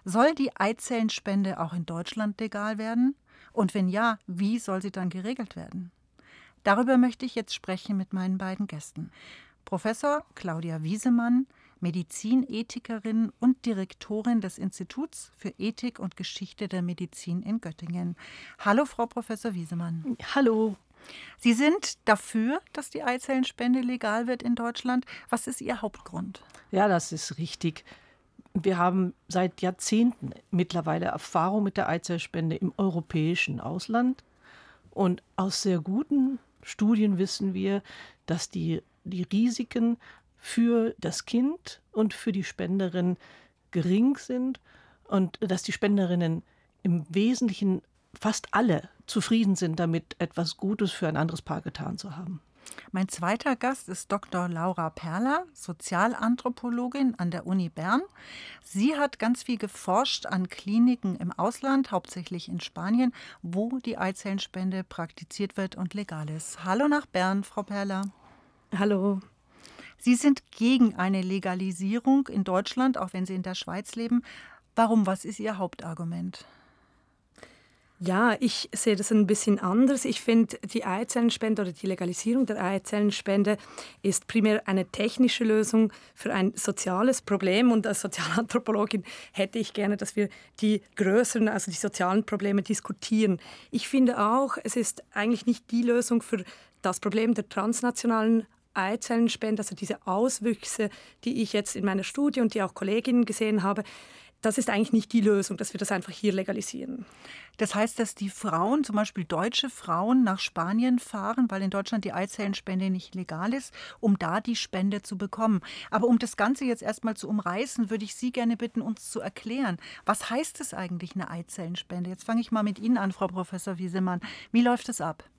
Soll die Eizellenspende auch in Deutschland legal werden? Und wenn ja, wie soll sie dann geregelt werden? Darüber möchte ich jetzt sprechen mit meinen beiden Gästen. Professor Claudia Wiesemann, Medizinethikerin und Direktorin des Instituts für Ethik und Geschichte der Medizin in Göttingen. Hallo, Frau Professor Wiesemann. Hallo. Sie sind dafür, dass die Eizellenspende legal wird in Deutschland. Was ist Ihr Hauptgrund? Ja, das ist richtig. Wir haben seit Jahrzehnten mittlerweile Erfahrung mit der Eizellspende im europäischen Ausland. Und aus sehr guten Studien wissen wir, dass die Risiken für das Kind und für die Spenderin gering sind und dass die Spenderinnen im Wesentlichen fast alle zufrieden sind damit, etwas Gutes für ein anderes Paar getan zu haben. Mein zweiter Gast ist Dr. Laura Perler, Sozialanthropologin an der Uni Bern. Sie hat ganz viel geforscht an Kliniken im Ausland, hauptsächlich in Spanien, wo die Eizellenspende praktiziert wird und legal ist. Hallo nach Bern, Frau Perler. Hallo. Sie sind gegen eine Legalisierung in Deutschland, auch wenn Sie in der Schweiz leben. Warum? Was ist Ihr Hauptargument? Ja, ich sehe das ein bisschen anders. Ich finde, die Eizellenspende oder die Legalisierung der Eizellenspende ist primär eine technische Lösung für ein soziales Problem. Und als Sozialanthropologin hätte ich gerne, dass wir die größeren, also die sozialen Probleme diskutieren. Ich finde auch, es ist eigentlich nicht die Lösung für das Problem der transnationalen Eizellenspende, also diese Auswüchse, die ich jetzt in meiner Studie und die auch Kolleginnen gesehen habe. Das ist eigentlich nicht die Lösung, dass wir das einfach hier legalisieren. Das heißt, dass die Frauen, zum Beispiel deutsche Frauen, nach Spanien fahren, weil in Deutschland die Eizellenspende nicht legal ist, um da die Spende zu bekommen. Aber um das Ganze jetzt erstmal zu umreißen, würde ich Sie gerne bitten, uns zu erklären, was heißt es eigentlich, eine Eizellenspende? Jetzt fange ich mal mit Ihnen an, Frau Professor Wiesemann. Wie läuft es ab?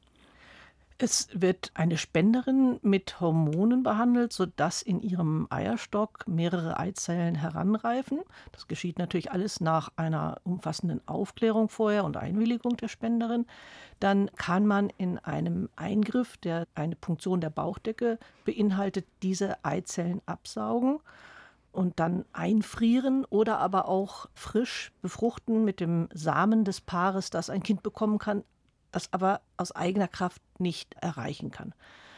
Es wird eine Spenderin mit Hormonen behandelt, sodass in ihrem Eierstock mehrere Eizellen heranreifen. Das geschieht natürlich alles nach einer umfassenden Aufklärung vorher und Einwilligung der Spenderin. Dann kann man in einem Eingriff, der eine Punktion der Bauchdecke beinhaltet, diese Eizellen absaugen und dann einfrieren oder aber auch frisch befruchten mit dem Samen des Paares, das ein Kind bekommen kann, das aber aus eigener Kraft nicht erreichen kann.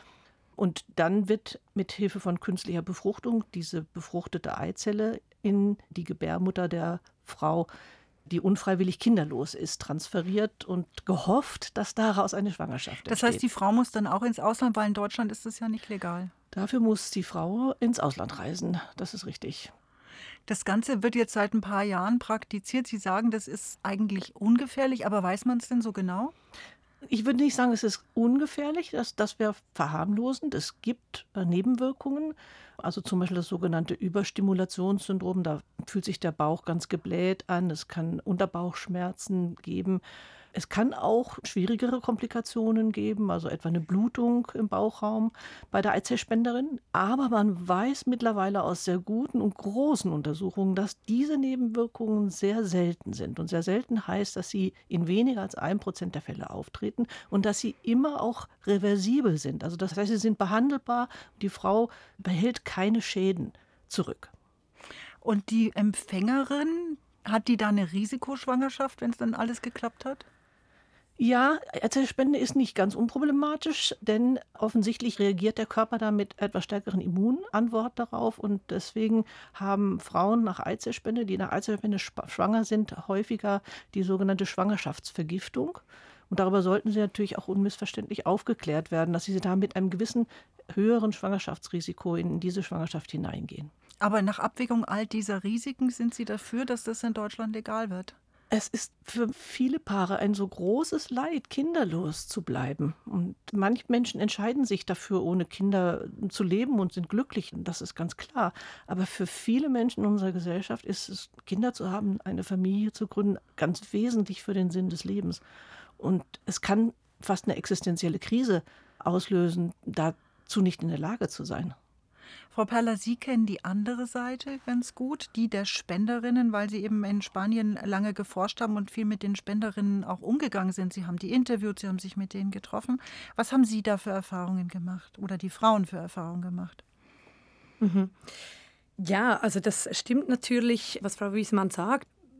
Und dann wird mit Hilfe von künstlicher Befruchtung diese befruchtete Eizelle in die Gebärmutter der Frau, die unfreiwillig kinderlos ist, transferiert und gehofft, dass daraus eine Schwangerschaft entsteht. Das heißt, die Frau muss dann auch ins Ausland, weil in Deutschland ist das ja nicht legal. Dafür muss die Frau ins Ausland reisen, das ist richtig. Das Ganze wird jetzt seit ein paar Jahren praktiziert. Sie sagen, das ist eigentlich ungefährlich, aber weiß man es denn so genau? Ich würde nicht sagen, es ist ungefährlich, das wäre verharmlosend. Es gibt Nebenwirkungen, also zum Beispiel das sogenannte Überstimulationssyndrom. Da fühlt sich der Bauch ganz gebläht an, es kann Unterbauchschmerzen geben. Es kann auch schwierigere Komplikationen geben, also etwa eine Blutung im Bauchraum bei der Eizellspenderin. Aber man weiß mittlerweile aus sehr guten und großen Untersuchungen, dass diese Nebenwirkungen sehr selten sind. Und sehr selten heißt, dass sie in weniger als 1% der Fälle auftreten und dass sie immer auch reversibel sind. Also das heißt, sie sind behandelbar und die Frau behält keine Schäden zurück. Und die Empfängerin, hat die da eine Risikoschwangerschaft, wenn es dann alles geklappt hat? Ja, Eizellspende ist nicht ganz unproblematisch, denn offensichtlich reagiert der Körper da mit etwas stärkeren Immunantwort darauf und deswegen haben Frauen nach Eizellspende, die nach Eizellspende schwanger sind, häufiger die sogenannte Schwangerschaftsvergiftung. Und darüber sollten sie natürlich auch unmissverständlich aufgeklärt werden, dass sie da mit einem gewissen höheren Schwangerschaftsrisiko in diese Schwangerschaft hineingehen. Aber nach Abwägung all dieser Risiken sind Sie dafür, dass das in Deutschland legal wird? Es ist für viele Paare ein so großes Leid, kinderlos zu bleiben. Und manche Menschen entscheiden sich dafür, ohne Kinder zu leben und sind glücklich. Das ist ganz klar. Aber für viele Menschen in unserer Gesellschaft ist es, Kinder zu haben, eine Familie zu gründen, ganz wesentlich für den Sinn des Lebens. Und es kann fast eine existenzielle Krise auslösen, dazu nicht in der Lage zu sein. Frau Perler, Sie kennen die andere Seite ganz gut, die der Spenderinnen, weil Sie eben in Spanien lange geforscht haben und viel mit den Spenderinnen auch umgegangen sind. Sie haben die interviewt, Sie haben sich mit denen getroffen. Was haben Sie da für Erfahrungen gemacht oder die Frauen für Erfahrungen gemacht? Ja, also das stimmt natürlich, was Frau Wiesemann sagt.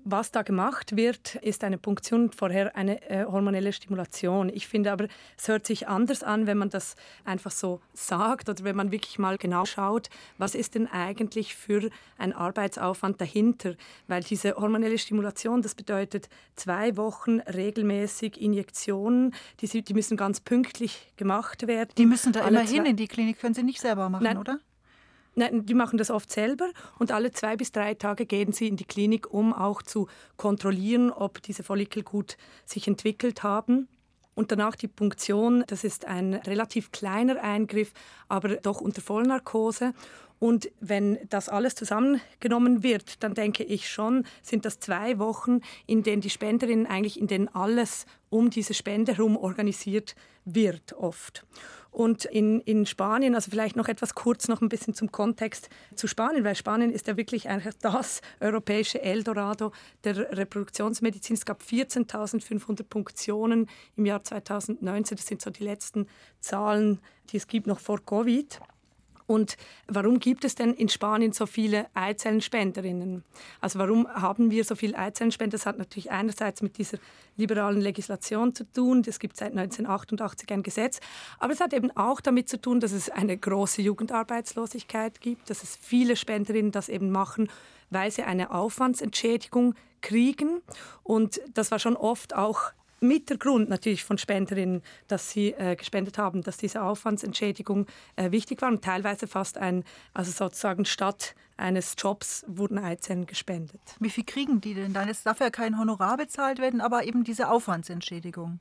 Was da gemacht wird, ist eine Punktion und vorher eine hormonelle Stimulation. Ich finde aber, es hört sich anders an, wenn man das einfach so sagt oder wenn man wirklich mal genau schaut, was ist denn eigentlich für ein Arbeitsaufwand dahinter. Weil diese hormonelle Stimulation, das bedeutet 2 Wochen regelmäßig Injektionen, die müssen ganz pünktlich gemacht werden. Die müssen da immer hin in die Klinik, können Sie nicht selber machen, Nein. oder? Nein, die machen das oft selber und alle 2 bis 3 Tage gehen sie in die Klinik, um auch zu kontrollieren, ob diese Follikel gut sich entwickelt haben. Und danach die Punktion, das ist ein relativ kleiner Eingriff, aber doch unter Vollnarkose. Und wenn das alles zusammengenommen wird, dann denke ich schon, sind das 2 Wochen, in denen die Spenderin eigentlich in denen alles um diese Spende herum organisiert wird oft. Und in Spanien, also vielleicht noch etwas kurz noch ein bisschen zum Kontext zu Spanien, weil Spanien ist ja wirklich eigentlich das europäische Eldorado der Reproduktionsmedizin. Es gab 14.500 Punktionen im Jahr 2019. Das sind so die letzten Zahlen, die es gibt noch vor Covid. Und warum gibt es denn in Spanien so viele Eizellenspenderinnen? Also warum haben wir so viele Eizellenspender? Das hat natürlich einerseits mit dieser liberalen Legislation zu tun. Es gibt seit 1988 ein Gesetz. Aber es hat eben auch damit zu tun, dass es eine große Jugendarbeitslosigkeit gibt, dass es viele Spenderinnen das eben machen, weil sie eine Aufwandsentschädigung kriegen. Und das war schon oft auch mit der Grund natürlich von Spenderinnen, dass sie gespendet haben, dass diese Aufwandsentschädigung wichtig war und teilweise fast also sozusagen statt eines Jobs wurden Eizellen gespendet. Wie viel kriegen die denn dann? Es darf ja kein Honorar bezahlt werden, aber eben diese Aufwandsentschädigung.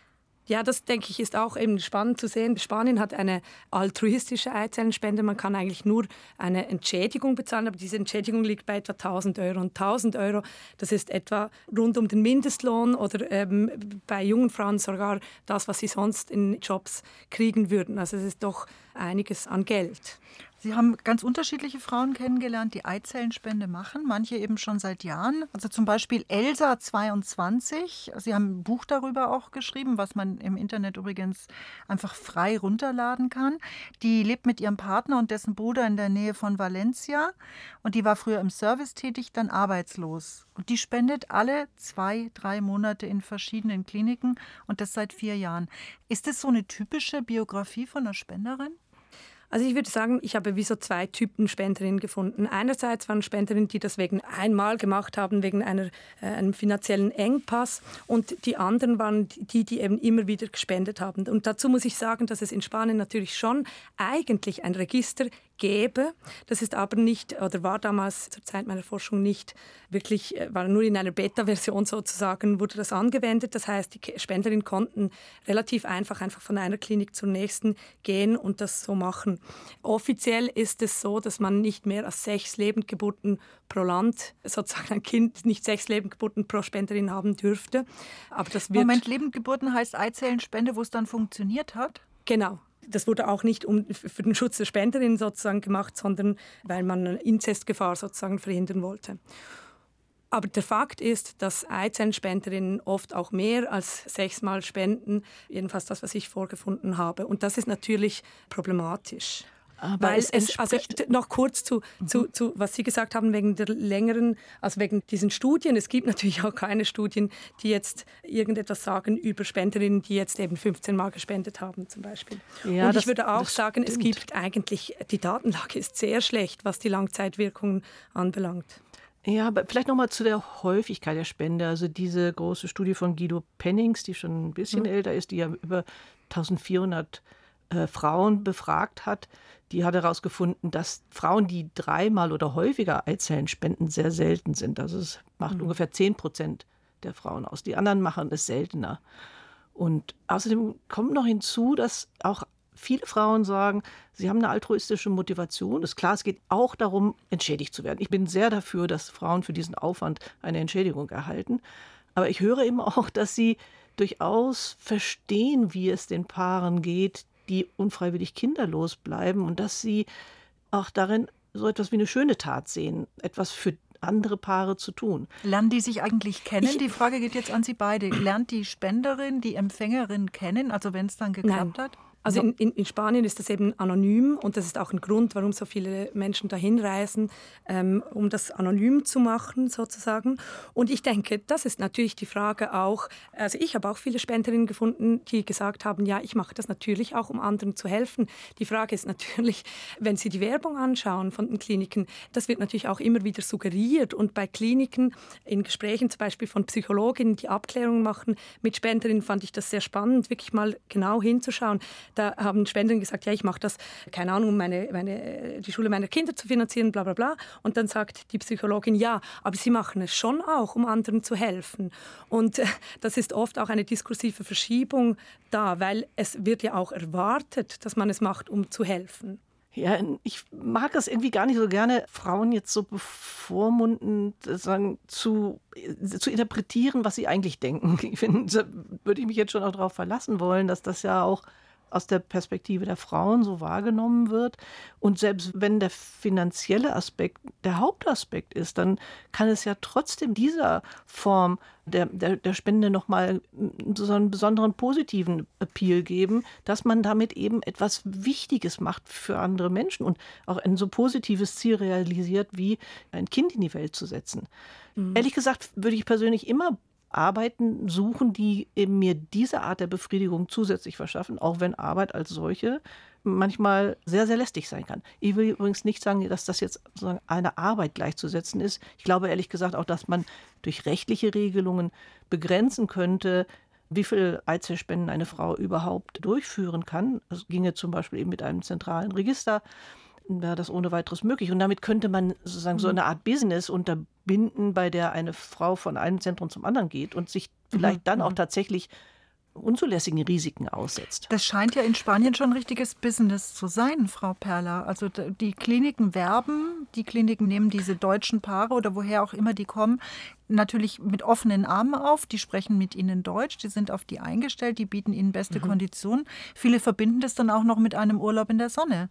Ja, das denke ich ist auch eben spannend zu sehen. Spanien hat eine altruistische Eizellenspende. Man kann eigentlich nur eine Entschädigung bezahlen, aber diese Entschädigung liegt bei etwa 1.000 Euro. Und 1.000 Euro, das ist etwa rund um den Mindestlohn oder bei jungen Frauen sogar das, was sie sonst in Jobs kriegen würden. Also es ist doch einiges an Geld. Sie haben ganz unterschiedliche Frauen kennengelernt, die Eizellenspende machen, manche eben schon seit Jahren. Also zum Beispiel Elsa 22. Sie haben ein Buch darüber auch geschrieben, was man im Internet übrigens einfach frei runterladen kann. Die lebt mit ihrem Partner und dessen Bruder in der Nähe von Valencia und die war früher im Service tätig, dann arbeitslos. Und die spendet alle 2-3 Monate in verschiedenen Kliniken und das seit 4 Jahren. Ist das so eine typische Biografie von einer Spenderin? Also ich würde sagen, ich habe wie so 2 Typen Spenderinnen gefunden. Einerseits waren Spenderinnen, die das wegen einmal gemacht haben, wegen einem finanziellen Engpass. Und die anderen waren die eben immer wieder gespendet haben. Und dazu muss ich sagen, dass es in Spanien natürlich schon eigentlich ein Register gäbe. Das ist aber nicht, oder war damals zur Zeit meiner Forschung nicht wirklich, war nur in einer Beta-Version sozusagen, wurde das angewendet. Das heißt, die Spenderinnen konnten relativ einfach von einer Klinik zur nächsten gehen und das so machen. Offiziell ist es so, dass man nicht mehr als 6 Lebendgeburten pro Land, sozusagen ein Kind nicht 6 Lebendgeburten pro Spenderin haben dürfte. Aber das wird Moment, Lebendgeburten heißt Eizellenspende, wo es dann funktioniert hat? Genau. Das wurde auch nicht für den Schutz der Spenderin sozusagen gemacht, sondern weil man eine Inzestgefahr sozusagen verhindern wollte. Aber der Fakt ist, dass Eizellenspenderinnen oft auch mehr als 6-mal spenden, jedenfalls das, was ich vorgefunden habe. Und das ist natürlich problematisch. Aber weil also noch kurz zu was Sie gesagt haben, wegen der längeren, also wegen diesen Studien. Es gibt natürlich auch keine Studien, die jetzt irgendetwas sagen über Spenderinnen, die jetzt eben 15 Mal gespendet haben zum Beispiel. Ja, und ich würde auch sagen, stimmt. es gibt eigentlich, die Datenlage ist sehr schlecht, was die Langzeitwirkungen anbelangt. Ja, aber vielleicht noch mal zu der Häufigkeit der Spende. Also diese große Studie von Guido Pennings, die schon ein bisschen älter ist, die ja über 1.400 Frauen befragt hat, die hat herausgefunden, dass Frauen, die 3-mal oder häufiger Eizellen spenden, sehr selten sind. Also es macht ungefähr 10% der Frauen aus. Die anderen machen es seltener. Und außerdem kommt noch hinzu, dass auch viele Frauen sagen, sie haben eine altruistische Motivation. Ist klar, es geht auch darum, entschädigt zu werden. Ich bin sehr dafür, dass Frauen für diesen Aufwand eine Entschädigung erhalten. Aber ich höre eben auch, dass sie durchaus verstehen, wie es den Paaren geht, die unfreiwillig kinderlos bleiben und dass sie auch darin so etwas wie eine schöne Tat sehen, etwas für andere Paare zu tun. Lernen die sich eigentlich kennen? Die Frage geht jetzt an Sie beide. Lernt die Spenderin die Empfängerin kennen, also wenn es dann geklappt hat? Also in Spanien ist das eben anonym und das ist auch ein Grund, warum so viele Menschen dahin reisen, um das anonym zu machen sozusagen. Und ich denke, das ist natürlich die Frage auch, also ich habe auch viele Spenderinnen gefunden, die gesagt haben, ja, ich mache das natürlich auch, um anderen zu helfen. Die Frage ist natürlich, wenn Sie die Werbung anschauen von den Kliniken, das wird natürlich auch immer wieder suggeriert und bei Kliniken in Gesprächen zum Beispiel von Psychologinnen, die Abklärungen machen mit Spenderinnen, fand ich das sehr spannend, wirklich mal genau hinzuschauen. Da haben Spenderinnen gesagt, ja, ich mache das, keine Ahnung, um die Schule meiner Kinder zu finanzieren, bla bla bla. Und dann sagt die Psychologin, ja, aber sie machen es schon auch, um anderen zu helfen. Und das ist oft auch eine diskursive Verschiebung da, weil es wird ja auch erwartet, dass man es macht, um zu helfen. Ja, ich mag es irgendwie gar nicht so gerne, Frauen jetzt so bevormundend sagen, zu interpretieren, was sie eigentlich denken. Ich finde, da würde ich mich jetzt schon auch darauf verlassen wollen, dass das ja auch aus der Perspektive der Frauen so wahrgenommen wird. Und selbst wenn der finanzielle Aspekt der Hauptaspekt ist, dann kann es ja trotzdem dieser Form der Spende nochmal so einen besonderen positiven Appeal geben, dass man damit eben etwas Wichtiges macht für andere Menschen und auch ein so positives Ziel realisiert, wie ein Kind in die Welt zu setzen. Ehrlich gesagt würde ich persönlich immer Arbeiten suchen, die eben mir diese Art der Befriedigung zusätzlich verschaffen, auch wenn Arbeit als solche manchmal sehr, sehr lästig sein kann. Ich will übrigens nicht sagen, dass das jetzt sozusagen einer Arbeit gleichzusetzen ist. Ich glaube ehrlich gesagt auch, dass man durch rechtliche Regelungen begrenzen könnte, wie viel Eizellspenden eine Frau überhaupt durchführen kann. Das ginge zum Beispiel eben mit einem zentralen Register, wäre das ohne weiteres möglich. Und damit könnte man sozusagen so eine Art Business unterbinden, bei der eine Frau von einem Zentrum zum anderen geht und sich vielleicht dann auch tatsächlich unzulässigen Risiken aussetzt. Das scheint ja in Spanien schon ein richtiges Business zu sein, Frau Perler. Also die Kliniken werben, die Kliniken nehmen diese deutschen Paare oder woher auch immer die kommen, natürlich mit offenen Armen auf. Die sprechen mit ihnen Deutsch, die sind auf die eingestellt, die bieten ihnen beste Konditionen. Viele verbinden das dann auch noch mit einem Urlaub in der Sonne.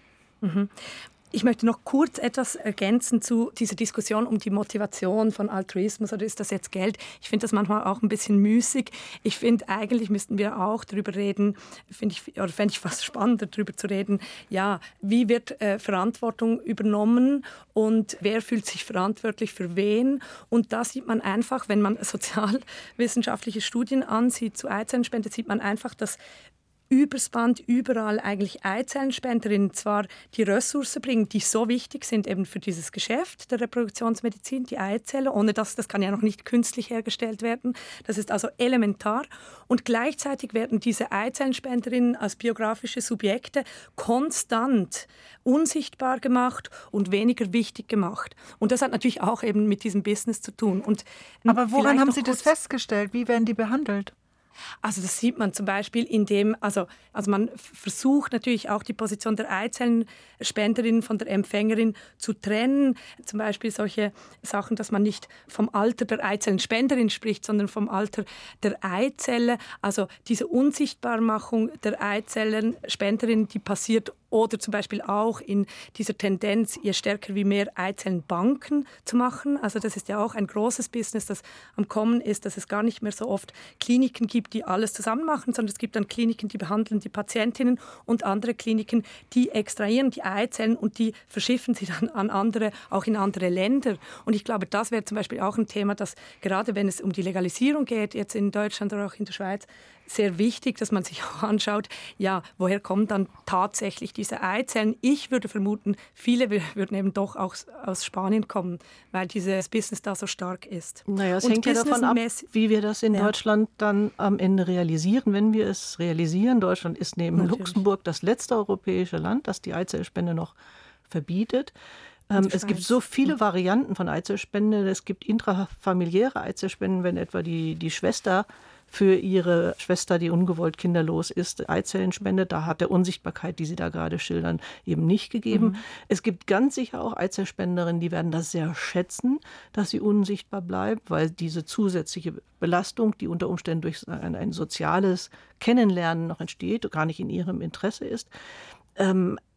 Ich möchte noch kurz etwas ergänzen zu dieser Diskussion um die Motivation von Altruismus oder ist das jetzt Geld? Ich finde das manchmal auch ein bisschen müßig. Ich finde, eigentlich müssten wir auch darüber reden, fände ich fast spannender, darüber zu reden, ja, wie wird Verantwortung übernommen und wer fühlt sich verantwortlich für wen? Und da sieht man einfach, wenn man sozialwissenschaftliche Studien ansieht zu Eizellenspende, sieht man einfach, dass übers Band überall eigentlich Eizellenspenderinnen zwar die Ressourcen bringen, die so wichtig sind eben für dieses Geschäft der Reproduktionsmedizin, die Eizelle, ohne das kann ja noch nicht künstlich hergestellt werden. Das ist also elementar. Und gleichzeitig werden diese Eizellenspenderinnen als biografische Subjekte konstant unsichtbar gemacht und weniger wichtig gemacht. Und das hat natürlich auch eben mit diesem Business zu tun. Aber woran haben Sie das festgestellt? Wie werden die behandelt? Also das sieht man zum Beispiel, indem, also man versucht natürlich auch die Position der Eizellenspenderin von der Empfängerin zu trennen. Zum Beispiel solche Sachen, dass man nicht vom Alter der Eizellenspenderin spricht, sondern vom Alter der Eizelle. Also diese Unsichtbarmachung der Eizellenspenderin, die passiert oder zum Beispiel auch in dieser Tendenz, je stärker wie mehr Eizellenbanken zu machen. Also das ist ja auch ein großes Business, das am Kommen ist, dass es gar nicht mehr so oft Kliniken gibt, die alles zusammen machen, sondern es gibt dann Kliniken, die behandeln die Patientinnen und andere Kliniken, die extrahieren die Eizellen und die verschiffen sie dann an andere, auch in andere Länder. Und ich glaube, das wäre zum Beispiel auch ein Thema, das gerade wenn es um die Legalisierung geht, jetzt in Deutschland oder auch in der Schweiz, sehr wichtig, dass man sich auch anschaut, ja, woher kommen dann tatsächlich diese Eizellen? Ich würde vermuten, viele würden eben doch auch aus Spanien kommen, weil dieses Business da so stark ist. Naja, es hängt ja davon ab, wie wir das in Deutschland dann am Ende realisieren, wenn wir es realisieren. Deutschland ist neben Luxemburg das letzte europäische Land, das die Eizellspende noch verbietet. Es gibt so viele Varianten von Eizellspende. Es gibt intrafamiliäre Eizellspenden, wenn etwa die Schwester für ihre Schwester, die ungewollt kinderlos ist, Eizellen spendet. Da hat der Unsichtbarkeit, die Sie da gerade schildern, eben nicht gegeben. Es gibt ganz sicher auch Eizellspenderinnen, die werden das sehr schätzen, dass sie unsichtbar bleibt, weil diese zusätzliche Belastung, die unter Umständen durch ein soziales Kennenlernen noch entsteht, gar nicht in ihrem Interesse ist.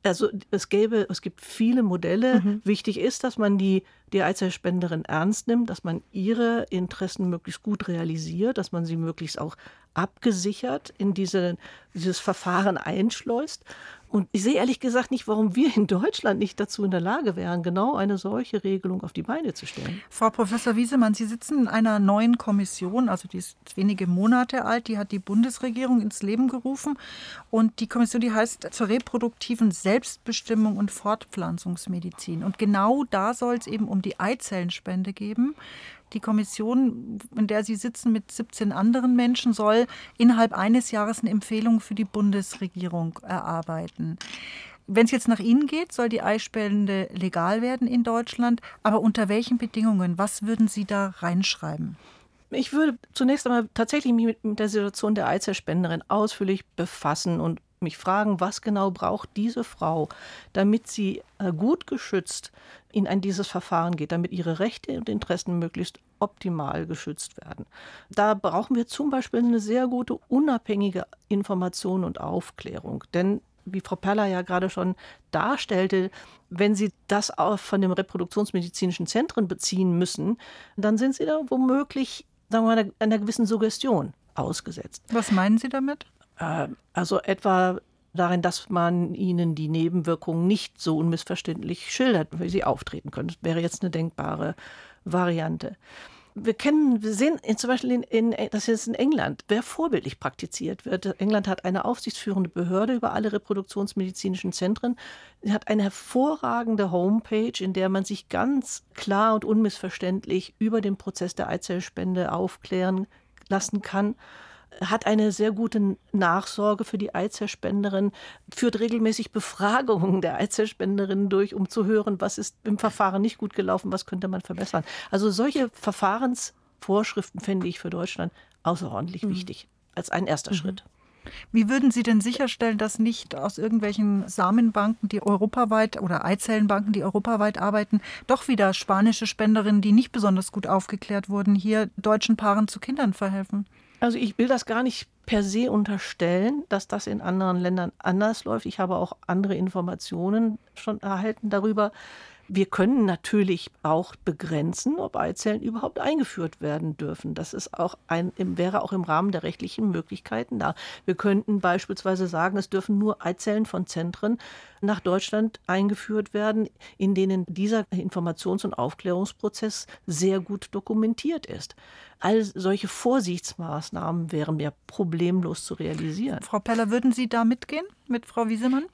Also es gibt viele Modelle. Wichtig ist, dass man die Eizellspenderin ernst nimmt, dass man ihre Interessen möglichst gut realisiert, dass man sie möglichst auch abgesichert in dieses Verfahren einschleust. Und ich sehe ehrlich gesagt nicht, warum wir in Deutschland nicht dazu in der Lage wären, genau eine solche Regelung auf die Beine zu stellen. Frau Professor Wiesemann, Sie sitzen in einer neuen Kommission, also die ist wenige Monate alt, die hat die Bundesregierung ins Leben gerufen. Und die Kommission, die heißt zur reproduktiven Selbstbestimmung und Fortpflanzungsmedizin. Und genau da soll es eben um die Eizellenspende gehen. Die Kommission, in der Sie sitzen mit 17 anderen Menschen, soll innerhalb eines Jahres eine Empfehlung für die Bundesregierung erarbeiten. Wenn es jetzt nach Ihnen geht, soll die Eispende legal werden in Deutschland. Aber unter welchen Bedingungen? Was würden Sie da reinschreiben? Ich würde zunächst einmal tatsächlich mich mit der Situation der Eizellspenderin ausführlich befassen und mich fragen, was genau braucht diese Frau, damit sie gut geschützt in dieses Verfahren geht, damit ihre Rechte und Interessen möglichst optimal geschützt werden. Da brauchen wir zum Beispiel eine sehr gute unabhängige Information und Aufklärung. Denn wie Frau Perler ja gerade schon darstellte, wenn Sie das auch von den reproduktionsmedizinischen Zentren beziehen müssen, dann sind Sie da womöglich, sagen wir mal, einer gewissen Suggestion ausgesetzt. Was meinen Sie damit? Also etwa darin, dass man ihnen die Nebenwirkungen nicht so unmissverständlich schildert, wie sie auftreten können. Das wäre jetzt eine denkbare Variante. Wir sehen zum Beispiel, das ist in England, wer vorbildlich praktiziert wird. England hat eine aufsichtsführende Behörde über alle reproduktionsmedizinischen Zentren. Sie hat eine hervorragende Homepage, in der man sich ganz klar und unmissverständlich über den Prozess der Eizellspende aufklären lassen kann. Hat eine sehr gute Nachsorge für die Eizellspenderin, führt regelmäßig Befragungen der Eizellspenderinnen durch, um zu hören, was ist im Verfahren nicht gut gelaufen, was könnte man verbessern. Also solche Verfahrensvorschriften fände ich für Deutschland außerordentlich wichtig, als ein erster Schritt. Wie würden Sie denn sicherstellen, dass nicht aus irgendwelchen Samenbanken, die europaweit oder Eizellenbanken, die europaweit arbeiten, doch wieder spanische Spenderinnen, die nicht besonders gut aufgeklärt wurden, hier deutschen Paaren zu Kindern verhelfen? Also ich will das gar nicht per se unterstellen, dass das in anderen Ländern anders läuft. Ich habe auch andere Informationen schon erhalten darüber. Wir können natürlich auch begrenzen, ob Eizellen überhaupt eingeführt werden dürfen. Das ist wäre auch im Rahmen der rechtlichen Möglichkeiten da. Wir könnten beispielsweise sagen, es dürfen nur Eizellen von Zentren nach Deutschland eingeführt werden, in denen dieser Informations- und Aufklärungsprozess sehr gut dokumentiert ist. All solche Vorsichtsmaßnahmen wären ja problemlos zu realisieren. Frau Perler, würden Sie da mitgehen mit Frau Wiesemann?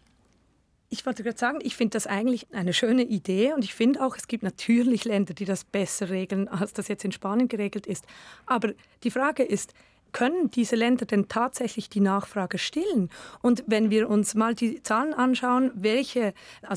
Ich wollte gerade sagen, ich finde das eigentlich eine schöne Idee und ich finde auch, es gibt natürlich Länder, die das besser regeln, als das jetzt in Spanien geregelt ist. Aber die Frage ist, können diese Länder denn tatsächlich die Nachfrage stillen? Und wenn wir uns mal die Zahlen anschauen, welche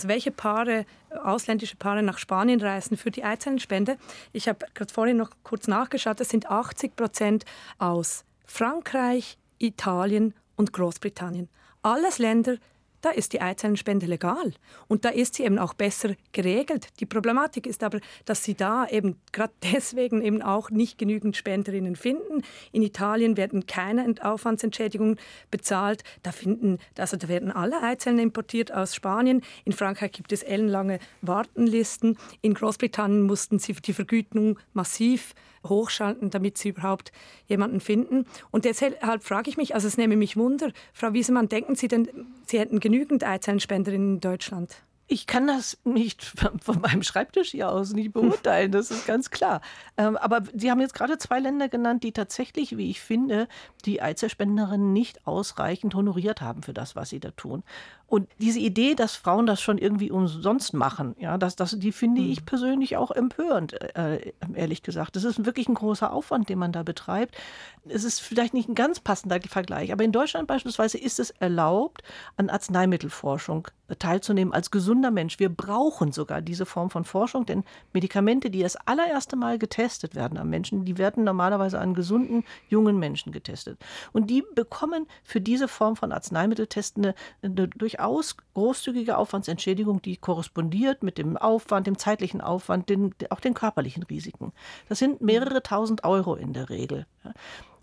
Paare, ausländische Paare nach Spanien reisen für die Eizellenspende, ich habe gerade vorhin noch kurz nachgeschaut, das sind 80% aus Frankreich, Italien und Großbritannien. Alles Länder, da ist die Eizellenspende legal und da ist sie eben auch besser geregelt. Die Problematik ist aber, dass sie da eben gerade deswegen eben auch nicht genügend Spenderinnen finden. In Italien werden keine Aufwandsentschädigungen bezahlt. Da werden alle Eizellen importiert aus Spanien. In Frankreich gibt es ellenlange Wartenlisten. In Großbritannien mussten sie die Vergütung massiv hochschalten, damit sie überhaupt jemanden finden. Und deshalb frage ich mich, also es nehme mich Wunder, Frau Wiesemann, denken Sie denn, Sie hätten genügend Eizellenspenderinnen in Deutschland? Ich kann das nicht von meinem Schreibtisch hier aus nicht beurteilen, das ist ganz klar. Aber Sie haben jetzt gerade 2 Länder genannt, die tatsächlich, wie ich finde, die Eizellspenderinnen nicht ausreichend honoriert haben für das, was sie da tun. Und diese Idee, dass Frauen das schon irgendwie umsonst machen, ja, die finde ich persönlich auch empörend, ehrlich gesagt. Das ist wirklich ein großer Aufwand, den man da betreibt. Es ist vielleicht nicht ein ganz passender Vergleich, aber in Deutschland beispielsweise ist es erlaubt, an Arzneimittelforschung teilzunehmen als gesunder Mensch. Wir brauchen sogar diese Form von Forschung, denn Medikamente, die das allererste Mal getestet werden am Menschen, die werden normalerweise an gesunden, jungen Menschen getestet. Und die bekommen für diese Form von Arzneimitteltesten eine durchaus großzügige Aufwandsentschädigung, die korrespondiert mit dem Aufwand, dem zeitlichen Aufwand, auch den körperlichen Risiken. Das sind mehrere tausend Euro in der Regel.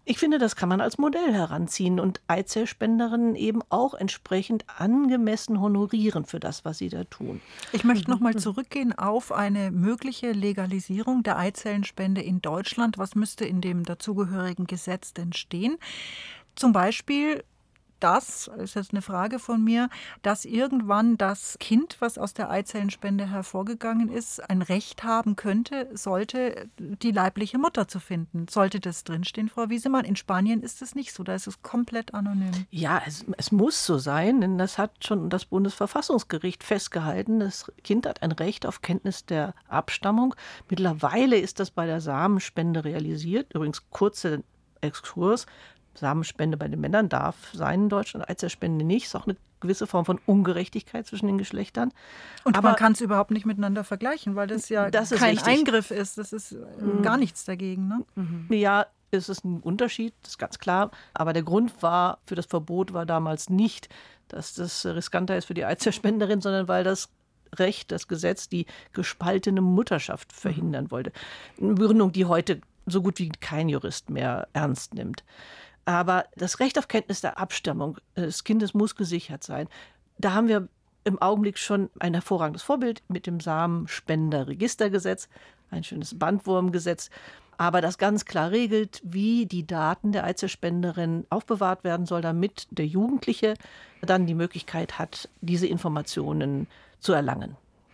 Ich finde, das kann man als Modell heranziehen und Eizellspenderinnen eben auch entsprechend angemessen honorieren für das, was sie da tun. Ich möchte noch mal zurückgehen auf eine mögliche Legalisierung der Eizellenspende in Deutschland. Was müsste in dem dazugehörigen Gesetz denn stehen? Zum Beispiel, das ist jetzt eine Frage von mir, dass irgendwann das Kind, was aus der Eizellenspende hervorgegangen ist, ein Recht haben könnte, sollte die leibliche Mutter zu finden. Sollte das drinstehen, Frau Wiesemann? In Spanien ist es nicht so, da ist es komplett anonym. Ja, es muss so sein, denn das hat schon das Bundesverfassungsgericht festgehalten. Das Kind hat ein Recht auf Kenntnis der Abstammung. Mittlerweile ist das bei der Samenspende realisiert. Übrigens, kurzer Exkurs. Samenspende bei den Männern darf sein in Deutschland, Eizellspende nicht. Ist auch eine gewisse Form von Ungerechtigkeit zwischen den Geschlechtern. Und aber man kann es überhaupt nicht miteinander vergleichen, weil das ja kein Eingriff ist. Das ist gar nichts dagegen. Ne? Ja, es ist ein Unterschied, das ist ganz klar. Aber der Grund für das Verbot war damals nicht, dass das riskanter ist für die Eizellspenderin, sondern weil das Recht, das Gesetz, die gespaltene Mutterschaft verhindern wollte. Eine Begründung, die heute so gut wie kein Jurist mehr ernst nimmt. Aber das Recht auf Kenntnis der Abstammung des Kindes muss gesichert sein. Da haben wir im Augenblick schon ein hervorragendes Vorbild mit dem Samenspenderregistergesetz, ein schönes Bandwurmgesetz, aber das ganz klar regelt, wie die Daten der Eizellspenderin aufbewahrt werden soll, damit der Jugendliche dann die Möglichkeit hat, diese Informationen zu erlangen.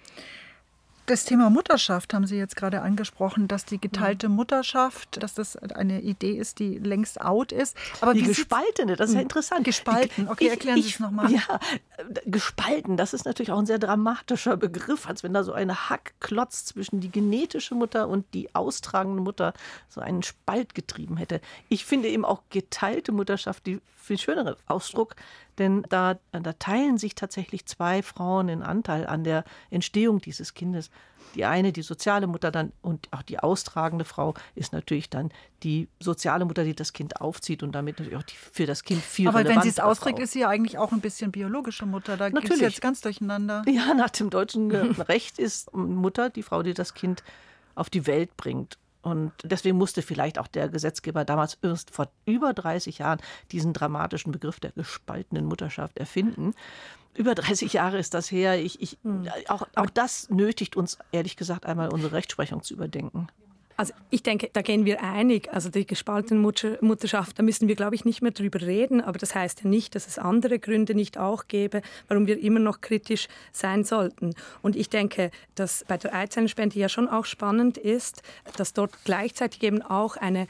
Das Thema Mutterschaft haben Sie jetzt gerade angesprochen, dass die geteilte Mutterschaft, dass das eine Idee ist, die längst out ist. Aber die gespaltene, das ist ja interessant. Gespalten, okay, erklären Sie es nochmal. Ja, gespalten, das ist natürlich auch ein sehr dramatischer Begriff, als wenn da so ein Hackklotz zwischen die genetische Mutter und die austragende Mutter so einen Spalt getrieben hätte. Ich finde eben auch geteilte Mutterschaft die viel schönere Ausdruck, denn da teilen sich tatsächlich zwei Frauen den Anteil an der Entstehung dieses Kindes. Die eine, die soziale Mutter dann und auch die austragende Frau ist natürlich dann die soziale Mutter, die das Kind aufzieht und damit natürlich auch für das Kind viel relevanter. Aber wenn sie es ausdrückt, ist sie ja eigentlich auch ein bisschen biologische Mutter. Da geht es jetzt ganz durcheinander. Ja, nach dem deutschen Recht ist Mutter die Frau, die das Kind auf die Welt bringt. Und deswegen musste vielleicht auch der Gesetzgeber damals erst vor über 30 Jahren diesen dramatischen Begriff der gespaltenen Mutterschaft erfinden. Über 30 Jahre ist das her. Auch das nötigt uns, ehrlich gesagt, einmal unsere Rechtsprechung zu überdenken. Also ich denke, da gehen wir einig. Also die gespaltene Mutterschaft, da müssen wir, glaube ich, nicht mehr drüber reden. Aber das heißt ja nicht, dass es andere Gründe nicht auch gäbe, warum wir immer noch kritisch sein sollten. Und ich denke, dass bei der Eizellenspende ja schon auch spannend ist, dass dort gleichzeitig eben auch eine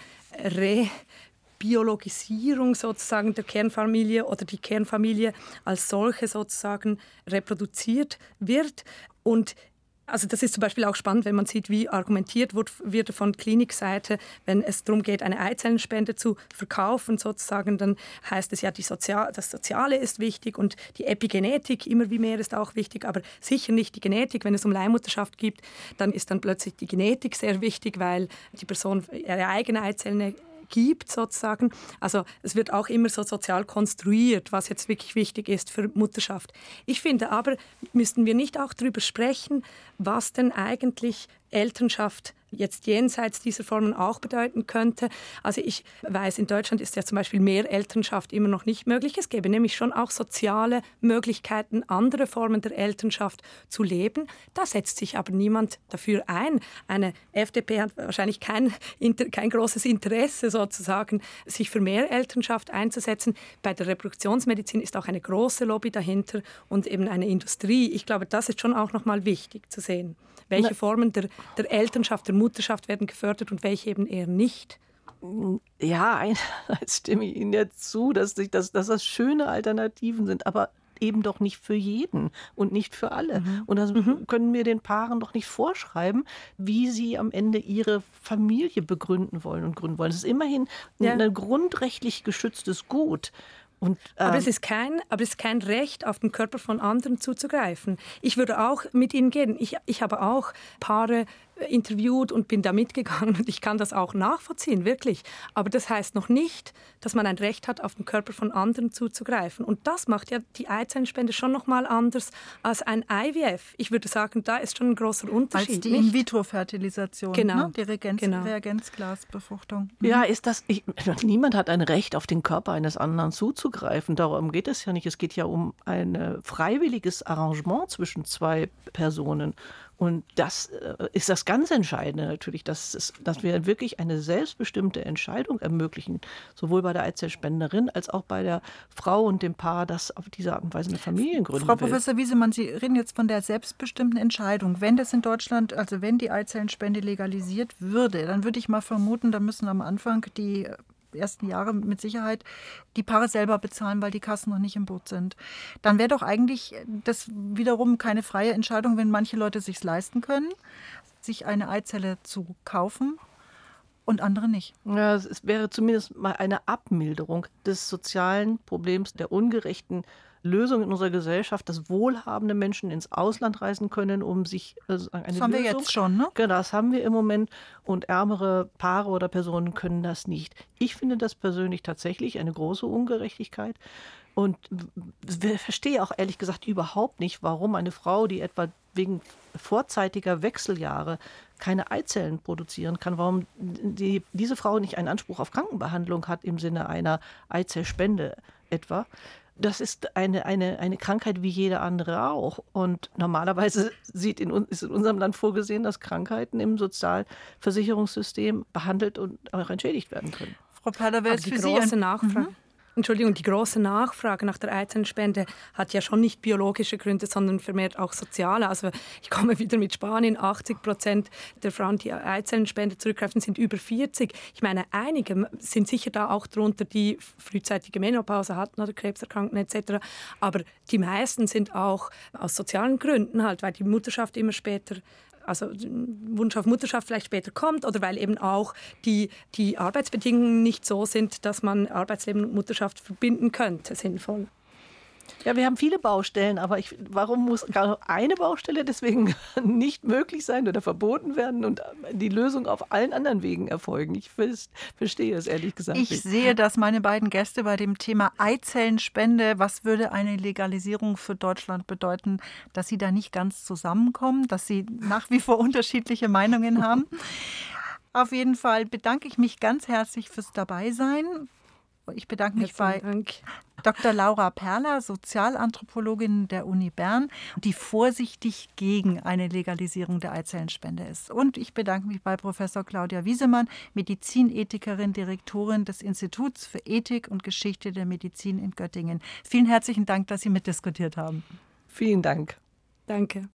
Biologisierung sozusagen der Kernfamilie oder die Kernfamilie als solche sozusagen reproduziert wird. Und also das ist zum Beispiel auch spannend, wenn man sieht, wie argumentiert wird von Klinikseite, wenn es darum geht, eine Eizellenspende zu verkaufen sozusagen, dann heißt es ja, das Soziale ist wichtig und die Epigenetik immer wie mehr ist auch wichtig, aber sicher nicht die Genetik. Wenn es um Leihmutterschaft geht, dann ist dann plötzlich die Genetik sehr wichtig, weil die Person ihre eigene Eizelle gibt sozusagen. Also es wird auch immer so sozial konstruiert, was jetzt wirklich wichtig ist für Mutterschaft. Ich finde aber, müssten wir nicht auch darüber sprechen, was denn eigentlich Elternschaft jetzt jenseits dieser Formen auch bedeuten könnte. Also ich weiß, in Deutschland ist ja zum Beispiel mehr Elternschaft immer noch nicht möglich. Es gäbe nämlich schon auch soziale Möglichkeiten, andere Formen der Elternschaft zu leben. Da setzt sich aber niemand dafür ein. Eine FDP hat wahrscheinlich kein großes Interesse sozusagen, sich für mehr Elternschaft einzusetzen. Bei der Reproduktionsmedizin ist auch eine große Lobby dahinter und eben eine Industrie. Ich glaube, das ist schon auch noch mal wichtig zu sehen. Welche Formen der Elternschaft, der Mutterschaft werden gefördert und welche eben eher nicht? Ja, einerseits stimme ich Ihnen jetzt zu, dass das schöne Alternativen sind, aber eben doch nicht für jeden und nicht für alle. Und das können wir den Paaren doch nicht vorschreiben, wie sie am Ende ihre Familie begründen wollen und gründen wollen. Es ist immerhin ein grundrechtlich geschütztes Gut. Aber es ist kein Recht, auf den Körper von anderen zuzugreifen. Ich würde auch mit Ihnen gehen. Ich habe auch Paare interviewt und bin da mitgegangen und ich kann das auch nachvollziehen, wirklich. Aber das heißt noch nicht, dass man ein Recht hat, auf den Körper von anderen zuzugreifen. Und das macht ja die Eizellenspende schon noch mal anders als ein IVF. Ich würde sagen, da ist schon ein großer Unterschied. Als die In-vitro-Fertilisation, genau. Ne? Die Reagenzglasbefruchtung. Ja, niemand hat ein Recht, auf den Körper eines anderen zuzugreifen. Darum geht es ja nicht. Es geht ja um ein freiwilliges Arrangement zwischen zwei Personen. Und das ist das ganz Entscheidende natürlich, dass wir wirklich eine selbstbestimmte Entscheidung ermöglichen, sowohl bei der Eizellspenderin als auch bei der Frau und dem Paar, das auf diese Art und Weise eine Familie gründen Frau will. Professor Wiesemann, Sie reden jetzt von der selbstbestimmten Entscheidung. Wenn das in Deutschland, also wenn die Eizellenspende legalisiert würde, dann würde ich mal vermuten, da müssen am Anfang die ersten Jahre mit Sicherheit die Paare selber bezahlen, weil die Kassen noch nicht im Boot sind. Dann wäre doch eigentlich das wiederum keine freie Entscheidung, wenn manche Leute es sich leisten können, sich eine Eizelle zu kaufen und andere nicht. Ja, es wäre zumindest mal eine Abmilderung des sozialen Problems, der ungerechten Lösung in unserer Gesellschaft, dass wohlhabende Menschen ins Ausland reisen können, um sich eine Lösung... Das haben wir jetzt schon, ne? Genau, das haben wir im Moment. Und ärmere Paare oder Personen können das nicht. Ich finde das persönlich tatsächlich eine große Ungerechtigkeit. Und verstehe auch ehrlich gesagt überhaupt nicht, warum eine Frau, die etwa wegen vorzeitiger Wechseljahre keine Eizellen produzieren kann, warum diese Frau nicht einen Anspruch auf Krankenbehandlung hat im Sinne einer Eizellspende etwa. Das ist eine Krankheit wie jede andere auch. Und normalerweise ist in unserem Land vorgesehen, dass Krankheiten im Sozialversicherungssystem behandelt und auch entschädigt werden können. Frau Perler, wäre es die für Sie große Nachfrage. Entschuldigung, die große Nachfrage nach der Eizellenspende hat ja schon nicht biologische Gründe, sondern vermehrt auch soziale. Also ich komme wieder mit Spanien, 80% der Frauen, die Eizellenspende zurückgreifen, sind über 40. Ich meine, einige sind sicher da auch drunter, die frühzeitige Menopause hatten oder Krebserkrankungen etc. Aber die meisten sind auch aus sozialen Gründen halt, weil die Mutterschaft immer später, also Wunsch auf Mutterschaft vielleicht später kommt oder weil eben auch die Arbeitsbedingungen nicht so sind, dass man Arbeitsleben und Mutterschaft verbinden könnte, sinnvoll. Ja, wir haben viele Baustellen, aber warum muss gerade eine Baustelle deswegen nicht möglich sein oder verboten werden und die Lösung auf allen anderen Wegen erfolgen? Ich verstehe es ehrlich gesagt nicht. Ich sehe, dass meine beiden Gäste bei dem Thema Eizellenspende, was würde eine Legalisierung für Deutschland bedeuten, dass sie da nicht ganz zusammenkommen, dass sie nach wie vor unterschiedliche Meinungen haben. Auf jeden Fall bedanke ich mich ganz herzlich fürs Dabeisein. Ich bedanke mich bei Dr. Laura Perler, Sozialanthropologin der Uni Bern, die vorsichtig gegen eine Legalisierung der Eizellenspende ist. Und ich bedanke mich bei Professor Claudia Wiesemann, Medizinethikerin, Direktorin des Instituts für Ethik und Geschichte der Medizin in Göttingen. Vielen herzlichen Dank, dass Sie mitdiskutiert haben. Vielen Dank. Danke.